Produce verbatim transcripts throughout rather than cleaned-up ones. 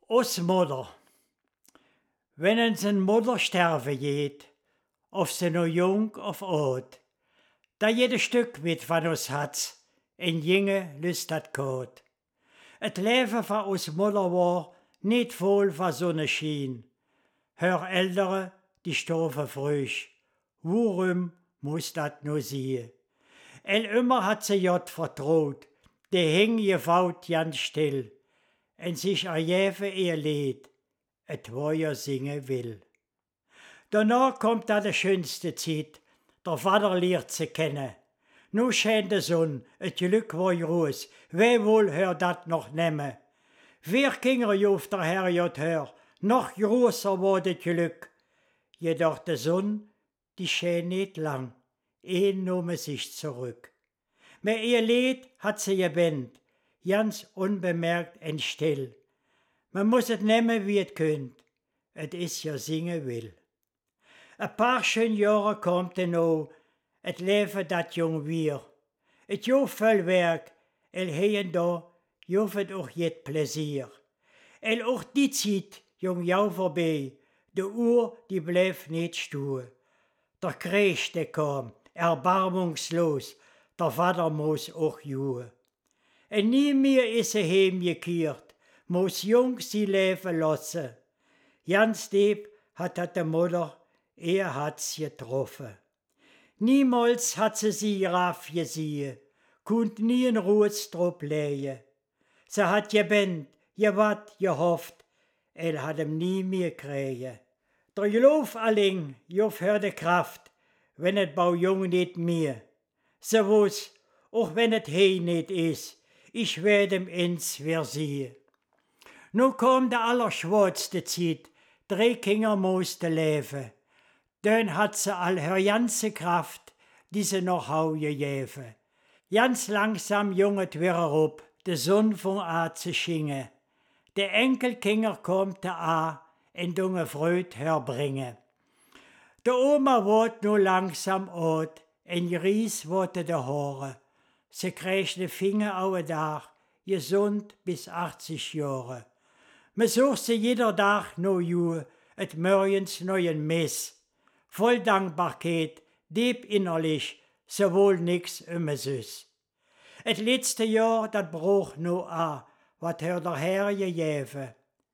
Os Mutter. Wenn ens een Mutter sterven geht, of ze no jong of oud, da jede stuk weet van ons hart, en jinge lust dat koud. Het leven van ons moeder was niet vol van zonneschien. Haar eldere, die stoven vroeg. Waarom moest dat nou zien? En immer had ze jod vertrouwd, die hing je fout jan stil, en zich erjeven ihr leed, het waar je zingen wil. Daarna komt dat de schönste tijd, der vader leert ze kennen. Nu schijnt de zon, het geluk wordt roos, wij wil haar dat nog nemen. Vier kinderen joft der Herr jod her, nog großer wordt het geluk. Jedoch de zon, die schijnt niet lang, een nomen zich zurück. Met ihr Lied hat sie gebend, ganz unbemerkt en still. Man muss het nemen wie het kunt, het is ja zingen wil. Een paar schön jaren komt er nou, het leven dat jong weer. Het joh veel werk, el hier en daar, joh het ook jet plezier. El ook die tijd, jong jou voorbij, de uur die bleef niet stoer. Der Krieg, der kam, erbarmungslos, der vader moest ook joe. En nie meer is ze heimgekeerd, moest jong sie leven lassen. Ganz diep hat dat de moeder, er hat's getroffen. Niemals hat ze sie raff gesehen, kunt nie in Ruhestrop leien. Ze hat gebend, gewat, gehofft, el hat hem nie meer kregen. Der geloof alleen, jof her de kraft, wenn het bau jong niet meer. Ze woes, auch wenn het hij niet is, ich werd hem eens weer zien. Nu kwam de allerschwoordste tijd, drie kinder moesten leven. Dan had ze al haar ganze kraft, die ze nog hou gegeven. Ganz langsam jong het weer op, de zon vong aan te schingen. De enkelkinder komt te a en dunge vreugd herbringen. De oma wordt nu langzaam oud en gries worden de horen. Ze krijgt de vinger oude dag, gezond bis achtzig jaren. Me zoekt ze jeder dag no juur, het morgens nog een mis. Vol dankbaarheid, diep innerlich, ze wohl niks um me zus. Het laatste jaar dat broch no a, wat her der Herr gegeven.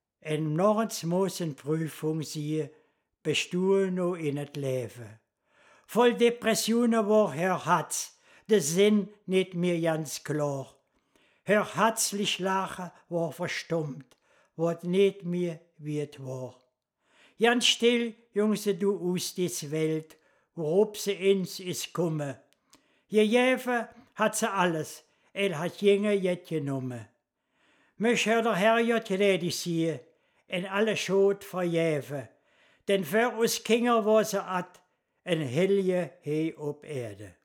En norgens moest een prüfung zie, bestuur no in het leven. Vol depressionen war her hart, de zin niet meer ganz klar. Her herzlich lachen war verstummt, wordt niet meer wie het war. Ganz still jong ze du aus des Welt, waarop ze eens is komme. Gegeven hat ze alles, el hat jinge jet genomen. Mich her der Herr jot redig zie, en alle schot verjeven. Den voor ons kinder was ze at, en helje he op erde.